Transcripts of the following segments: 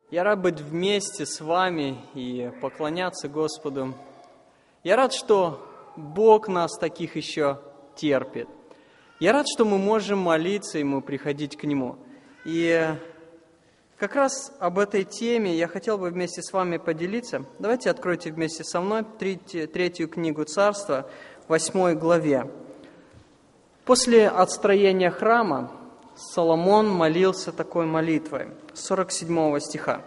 Я рад быть вместе с вами и поклоняться Господу. Я рад, что Бог нас таких еще терпит. Я рад, что мы можем молиться Ему, приходить к Нему. И как раз об этой теме я хотел бы вместе с вами поделиться. Давайте откройте вместе со мной третью книгу Царства, 8 главе. После отстроения храма Соломон молился такой молитвой, 47 стиха.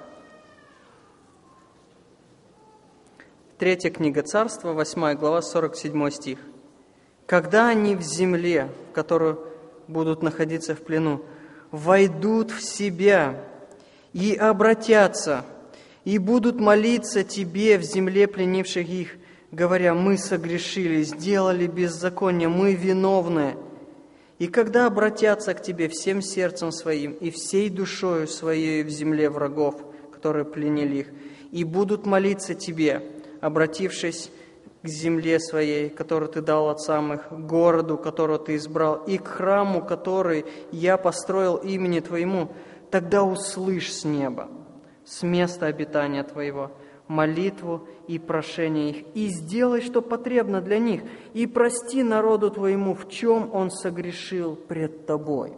Третья книга Царства, 8 глава, 47 стих. «Когда они в земле, в которую будут находиться в плену, войдут в себя и обратятся, и будут молиться Тебе в земле пленивших их, говоря, мы согрешили, сделали беззаконие, мы виновны. И когда обратятся к Тебе всем сердцем своим и всей душою своей в земле врагов, которые пленили их, и будут молиться Тебе, обратившись к земле своей, которую Ты дал отцам их, к городу, которого Ты избрал, и к храму, который я построил имени Твоему, тогда услышь с неба, с места обитания Твоего, молитву и прошение их, и сделай, что потребно для них, и прости народу Твоему, в чем он согрешил пред Тобой».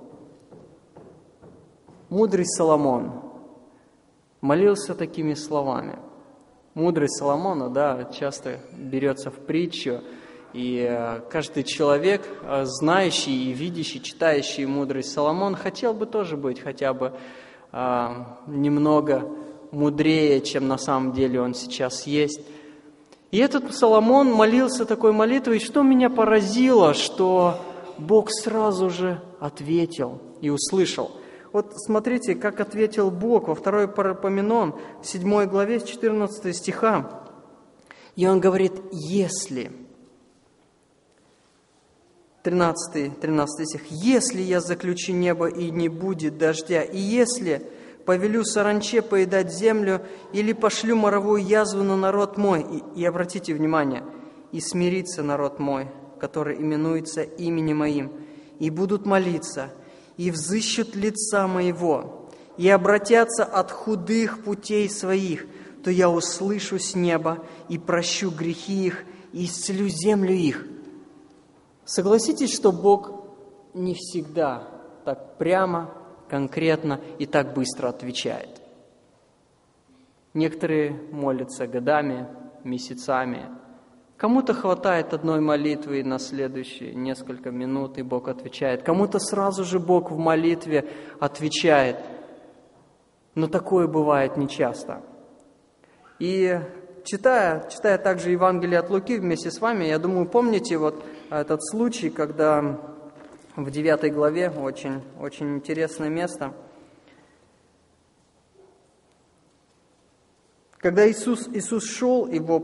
Мудрый Соломон молился такими словами. Мудрость Соломона, часто берется в притчу, и каждый человек, знающий и видящий, читающий мудрость Соломона, хотел бы тоже быть хотя бы немного мудрее, чем на самом деле он сейчас есть. И этот Соломон молился такой молитвой, и что меня поразило, что Бог сразу же ответил и услышал. Вот смотрите, как ответил Бог во 2 Паралипоменон, 7 главе, 14 стиха. И он говорит, если, 13 стих, «Если я заключу небо, и не будет дождя, и если повелю саранче поедать землю, или пошлю моровую язву на народ мой». И обратите внимание, «И смирится народ мой, который именуется именем моим, и будут молиться, и взыщут лица моего, и обратятся от худых путей своих, то я услышу с неба, и прощу грехи их, и исцелю землю их». Согласитесь, что Бог не всегда так прямо, конкретно и так быстро отвечает. Некоторые молятся годами, месяцами. Кому-то хватает одной молитвы, и на следующие несколько минут, и Бог отвечает. Кому-то сразу же Бог в молитве отвечает. Но такое бывает нечасто. И читая также Евангелие от Луки вместе с вами, я думаю, помните вот этот случай, когда в 9 главе, очень интересное место, когда Иисус шел, его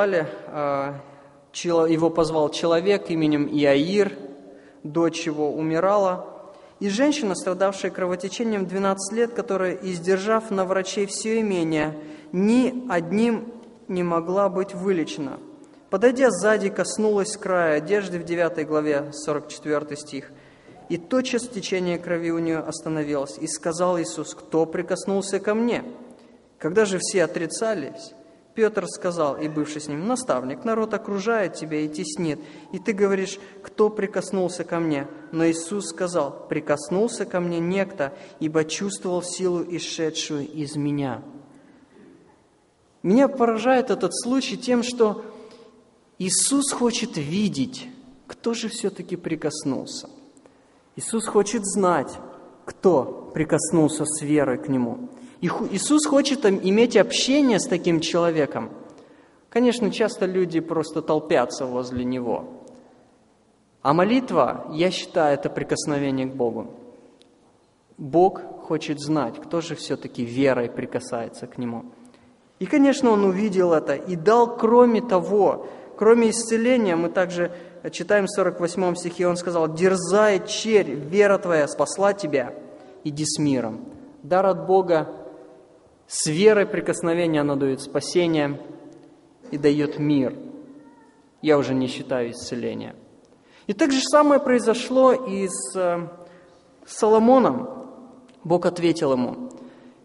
позвал человек именем Иаир, дочь его умирала, и женщина, страдавшая кровотечением 12 лет, которая, издержав на врачей все имение, ни одним не могла быть вылечена. Подойдя сзади, коснулась края одежды в 9 главе, 44 стих. И тотчас течение крови у нее остановилось. И сказал Иисус, кто прикоснулся ко мне? Когда же все отрицались, Петр сказал, и бывший с ним, наставник, народ окружает тебя и теснит. И ты говоришь, кто прикоснулся ко мне? Но Иисус сказал, прикоснулся ко мне некто, ибо чувствовал силу, исшедшую из меня. Меня поражает этот случай тем, что Иисус хочет видеть, кто же все-таки прикоснулся. Иисус хочет знать, кто прикоснулся с верой к Нему. Иисус хочет иметь общение с таким человеком. Конечно, часто люди просто толпятся возле Него. А молитва, я считаю, это прикосновение к Богу. Бог хочет знать, кто же все-таки верой прикасается к Нему. И, конечно, Он увидел это и дал, кроме того, кроме исцеления, мы также читаем в 48 стихе, Он сказал, «Дерзай, черь, вера твоя спасла тебя, иди с миром». Дар от Бога, с верой прикосновения оно дает спасение и дает мир. Я уже не считаю исцеления. И так же самое произошло и с Соломоном. Бог ответил ему,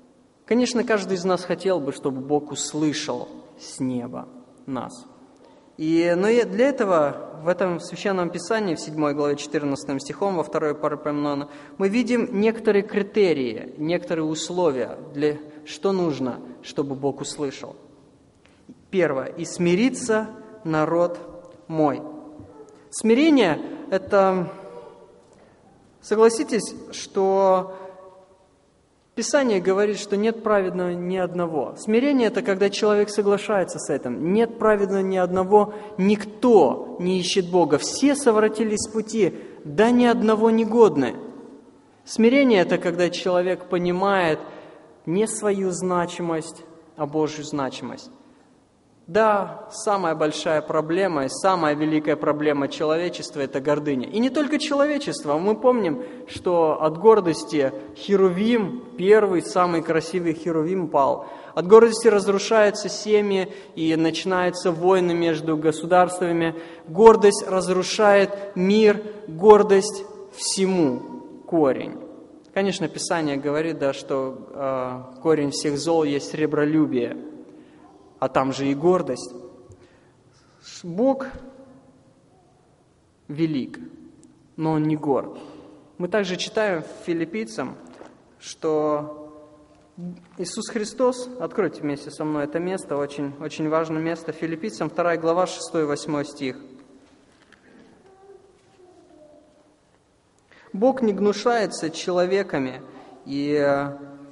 Конечно, каждый из нас хотел бы, чтобы Бог услышал с неба нас. Но для этого в этом Священном Писании, в 7 главе 14 стихом, во 2 Паралипоменона, мы видим некоторые критерии, некоторые условия, что нужно, чтобы Бог услышал. Первое. «И смирится народ мой». Смирение – это, согласитесь, что Писание говорит, что нет праведного ни одного. Смирение – это когда человек соглашается с этим. Нет праведного ни одного, никто не ищет Бога. Все совратились с пути, да ни одного не годны. Смирение – это когда человек понимает не свою значимость, а Божью значимость. Да, самая большая проблема и самая великая проблема человечества – это гордыня. И не только человечества. Мы помним, что от гордости Херувим, первый, самый красивый Херувим, пал. От гордости разрушаются семьи и начинаются войны между государствами. Гордость разрушает мир, гордость всему корень. Конечно, Писание говорит, да, что корень всех зол есть сребролюбие. А там же и гордость. Бог велик, но Он не горд. Мы также читаем в Филиппийцам, что Иисус Христос, откройте вместе со мной это место, очень, очень важное место, Филиппийцам 2 глава 6-8 стих. Бог не гнушается человеками, и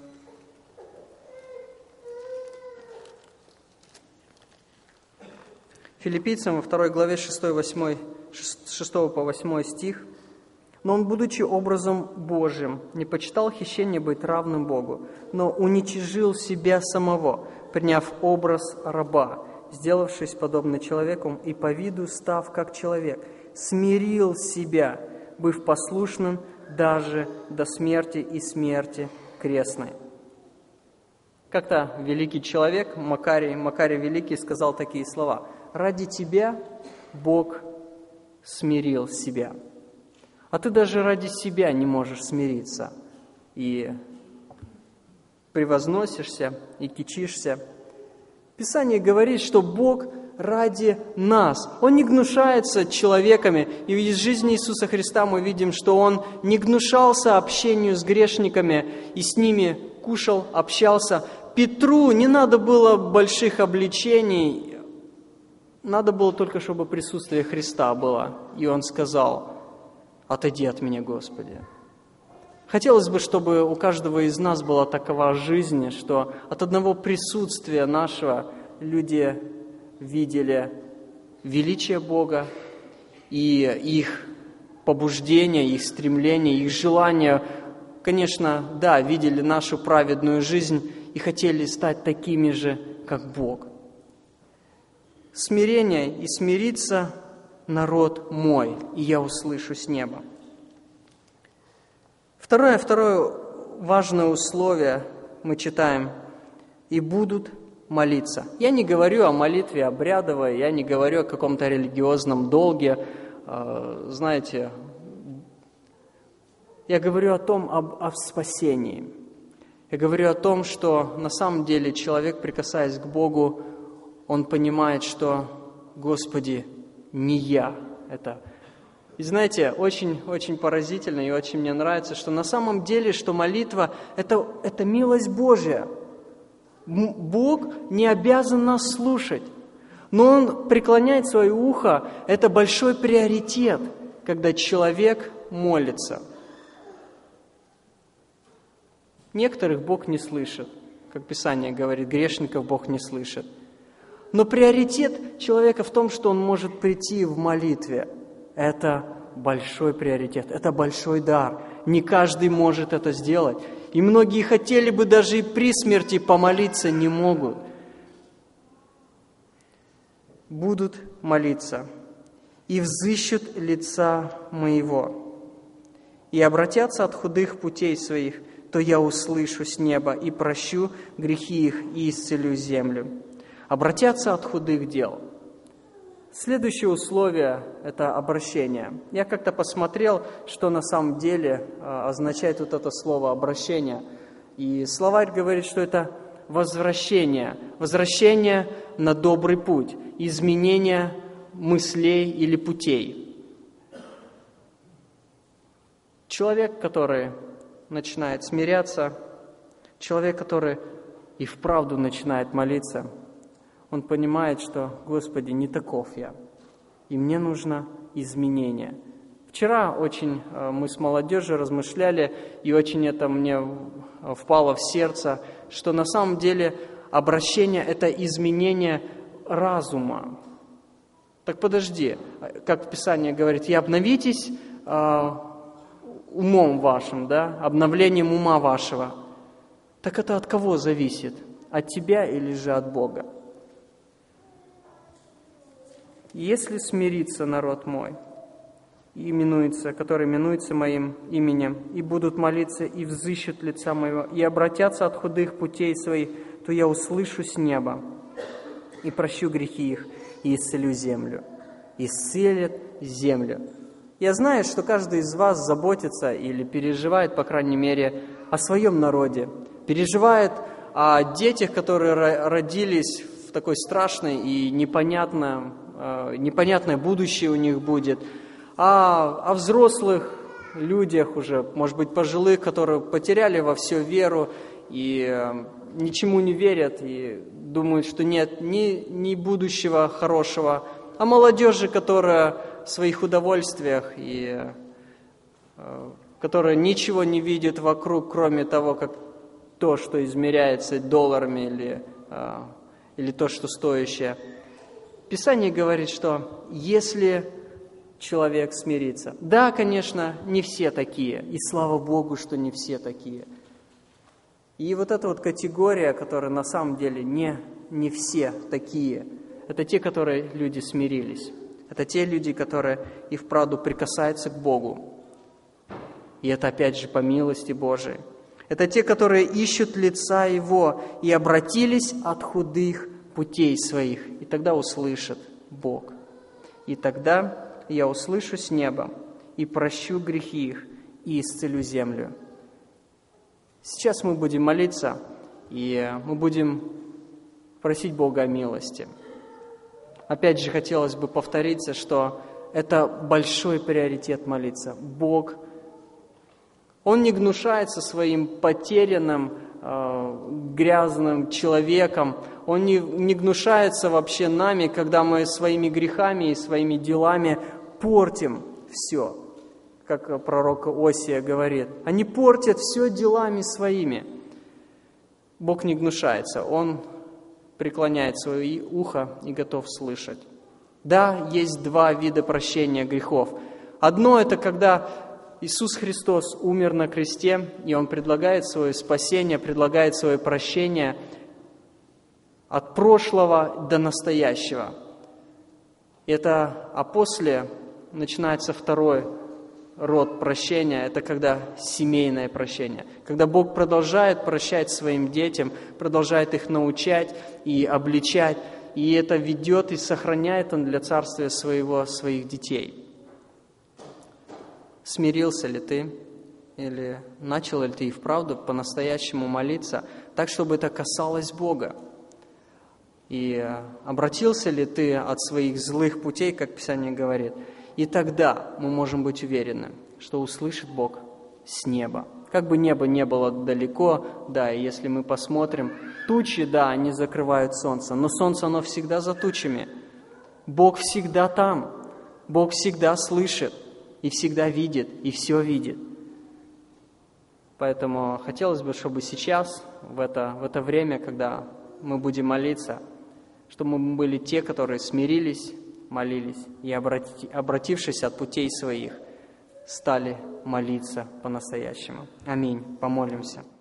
Филиппийцам во 2 главе 6 по 8 стих. «Но он, будучи образом Божьим, не почитал хищение быть равным Богу, но уничижил себя самого, приняв образ раба, сделавшись подобно человеку и по виду став как человек, смирил себя, быв послушным даже до смерти и смерти крестной». Как-то великий человек, Макарий Великий, сказал такие слова: «Ради тебя Бог смирил себя». А ты даже ради себя не можешь смириться. И превозносишься, и кичишься. Писание говорит, что Бог ради нас. Он не гнушается человеками. И из жизни Иисуса Христа мы видим, что Он не гнушался общению с грешниками и с ними кушал, общался. Петру не надо было больших обличений, надо было только, чтобы присутствие Христа было. И он сказал: «Отойди от меня, Господи». Хотелось бы, чтобы у каждого из нас была такова жизнь, что от одного присутствия нашего люди видели величие Бога и их побуждение, их стремление, их желание. Конечно, да, видели нашу праведную жизнь и хотели стать такими же, как Бог. Смирение и смириться народ мой, и я услышу с неба. Второе важное условие мы читаем: и будут молиться. Я не говорю о молитве обрядовой, я не говорю о каком-то религиозном долге. Знаете, я говорю о спасении. Я говорю о том, что на самом деле человек, прикасаясь к Богу, он понимает, что «Господи, не я это». И знаете, очень поразительно и очень мне нравится, что на самом деле, что молитва – это милость Божья. Бог не обязан нас слушать, но Он преклоняет свое ухо. Это большой приоритет, когда человек молится. Некоторых Бог не слышит, как Писание говорит, грешников Бог не слышит. Но приоритет человека в том, что он может прийти в молитве. Это большой приоритет, это большой дар. Не каждый может это сделать. И многие хотели бы даже и при смерти помолиться, не могут. Будут молиться, и взыщут лица моего, и обратятся от худых путей своих, то я услышу с неба и прощу грехи их и исцелю землю. Обратятся от худых дел. Следующее условие – это обращение. Я как-то посмотрел, что на самом деле означает вот это слово «обращение». И словарь говорит, что это возвращение на добрый путь, изменение мыслей или путей. Человек, который начинает смиряться, человек, который и вправду начинает молиться, он понимает, что, Господи, не таков я, и мне нужно изменение. Вчера очень мы с молодежью размышляли, и очень это мне впало в сердце, что на самом деле обращение – это изменение разума. Так подожди, как Писание говорит, и обновитесь умом вашим, да, обновлением ума вашего. Так это от кого зависит? От тебя или же от Бога? Если смирится народ мой, который именуется моим именем, и будут молиться, и взыщут лица моего, и обратятся от худых путей своих, то я услышу с неба, и прощу грехи их, и исцелю землю. Исцелит землю. Я знаю, что каждый из вас заботится или переживает, по крайней мере, о своем народе, переживает о детях, которые родились в такой страшной и непонятное будущее у них будет, о взрослых людях уже, может быть, пожилых, которые потеряли во все веру и ничему не верят, и думают, что нет ни будущего хорошего, о молодежи, которая в своих удовольствиях и которая ничего не видит вокруг, кроме того, как то, что измеряется долларами или то, что стоящее. Писание говорит, что если человек смирится. Да, конечно, не все такие, и слава Богу, что не все такие. И вот эта вот категория, которая на самом деле не все такие, это те, которые люди смирились. Это те люди, которые и вправду прикасаются к Богу. И это опять же по милости Божией. Это те, которые ищут лица Его и обратились от худых путей своих. И тогда услышит Бог. И тогда я услышу с неба и прощу грехи их и исцелю землю. Сейчас мы будем молиться, и мы будем просить Бога о милости. Опять же, хотелось бы повториться, что это большой приоритет молиться. Бог, Он не гнушается своим потерянным, грязным человеком. Он не гнушается вообще нами, когда мы своими грехами и своими делами портим все. Как пророк Осия говорит, они портят все делами своими. Бог не гнушается, Он преклоняет свое ухо и готов слышать. Да, есть два вида прощения грехов. Одно – это когда Иисус Христос умер на кресте, и Он предлагает свое спасение, предлагает свое прощение от прошлого до настоящего. А после начинается второй род прощения, это когда семейное прощение. Когда Бог продолжает прощать своим детям, продолжает их научать и обличать, и это ведет и сохраняет Он для царствия своих детей. Смирился ли ты? Или начал ли ты и вправду по-настоящему молиться, так, чтобы это касалось Бога? И обратился ли ты от своих злых путей, как Писание говорит? И тогда мы можем быть уверены, что услышит Бог с неба. Как бы небо не было далеко, да, и если мы посмотрим, тучи, да, они закрывают солнце, но солнце, оно всегда за тучами. Бог всегда там, Бог всегда слышит, и всегда видит, и все видит. Поэтому хотелось бы, чтобы сейчас, в это время, когда мы будем молиться, чтобы мы были те, которые смирились, молились, и, обратившись от путей своих, стали молиться по-настоящему. Аминь. Помолимся.